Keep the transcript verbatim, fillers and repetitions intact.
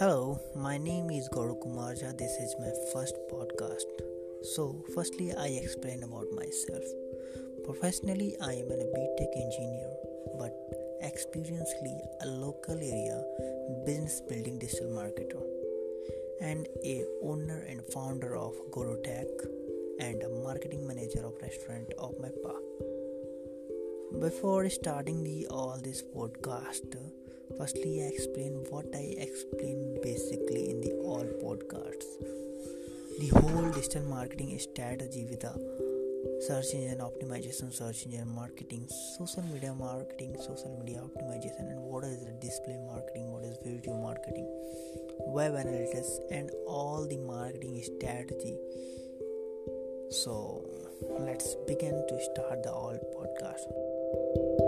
Hello, my name is Gaurav Kumarja. This is my first podcast. So, firstly, I explain about myself. Professionally, I am a B.Tech engineer, but experientially a local area business building digital marketer and a owner and founder of Guru Tech and a marketing manager of restaurant of my pa. Before starting the all this podcast, firstly I explain what I explain basically in the all podcasts. The whole digital marketing strategy with the search engine optimization, search engine marketing, social media marketing, social media optimization, and what is the display marketing, what is video marketing, web analytics, and all the marketing strategy. So let's begin to start the all podcast.